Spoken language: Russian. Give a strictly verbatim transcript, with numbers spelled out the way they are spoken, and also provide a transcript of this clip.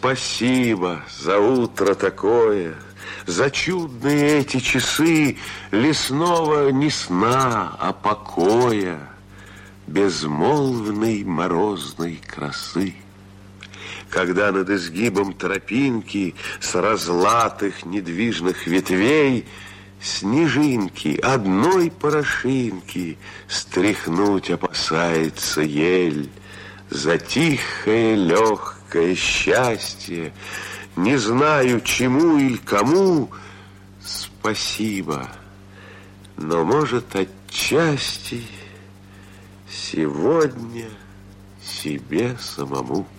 спасибо за утро такое, за чудные эти часы лесного не сна, а покоя, безмолвной морозной красы. Когда над изгибом тропинки с разлатых недвижных ветвей снежинки одной порошинки стряхнуть опасается ель, за тихое легкое счастье, не знаю чему или кому, спасибо, но, может, отчасти сегодня себе самому.